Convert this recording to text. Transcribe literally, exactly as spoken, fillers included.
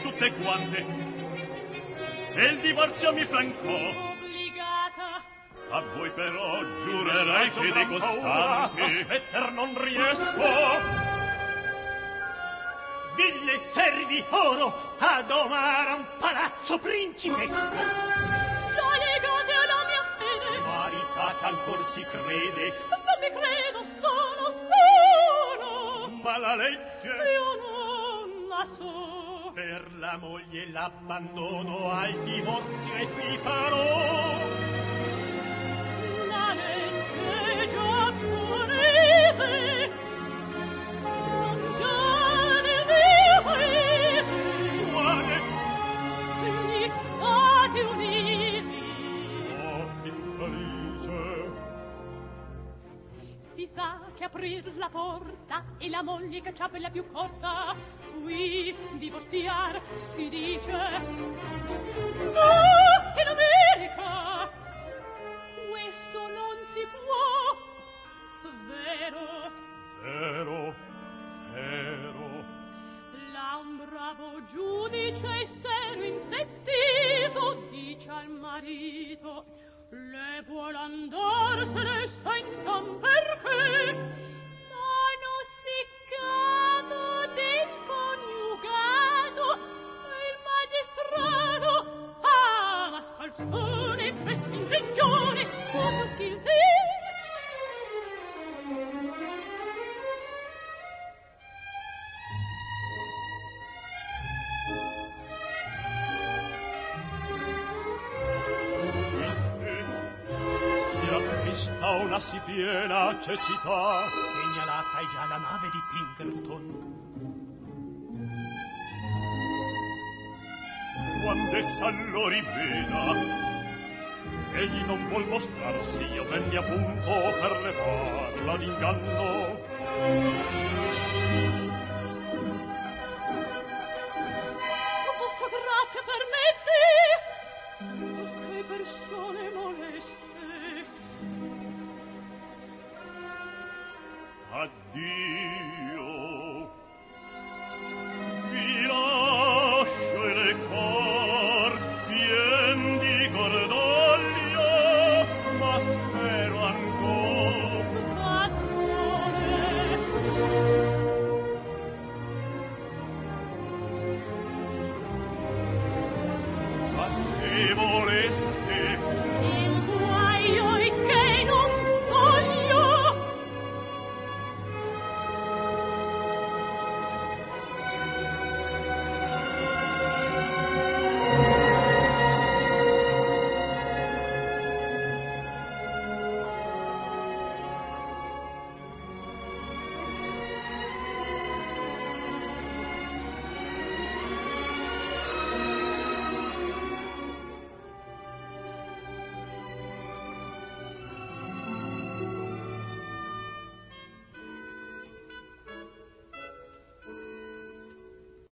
tutte quante, e il divorzio mi francò. Obbligata. A voi però giurerei fede costante. Aspetter non riesco. Ville, servi, oro, a domare un palazzo principesco. Già legate alla mia fede. Maritata ancor si crede. Non mi credo, sono, sono. Ma la legge Io non la so. per la moglie l'abbandono al divorzio equiparò. La legge giapponese non già del mio paese. Quale? Gli Stati Uniti. Oh, infelice. Si sa che aprir la porta e la moglie caccia per la più corta. Qui divorziar si dice. No, in America questo non si può. Vero, Vero, vero. là un bravo giudice e serio impettito dice al marito: le vuol andarsene senza un perché. Sono siccato del coniugato e il magistrato a mascalzone presto in prigione sotto il dì. Questa una si piena cecità, segnalata è già la nave di Pinkerton. Quando essa lo riveda, egli non vuol mostrarsi, io venni appunto per levarla d'inganno. Vostra grazia permette che persone moleste. Addio,